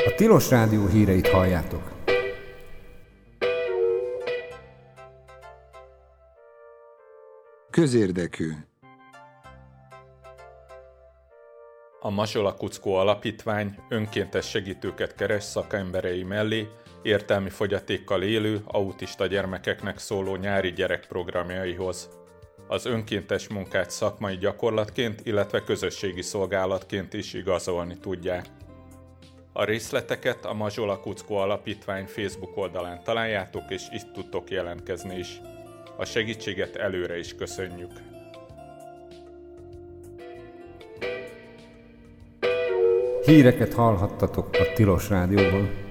A Tilos Rádió híreit halljátok. Közérdekű. A Mazsola Kuckó Alapítvány önkéntes segítőket keres szakemberei mellé értelmi fogyatékkal élő, autista gyermekeknek szóló nyári gyerekprogramjaihoz. Az önkéntes munkát szakmai gyakorlatként, illetve közösségi szolgálatként is igazolni tudják. A részleteket a Mazsola Kuckó Alapítvány Facebook oldalán találjátok, és itt tudtok jelentkezni is. A segítséget előre is köszönjük! Híreket hallhattatok a Tilos Rádióban.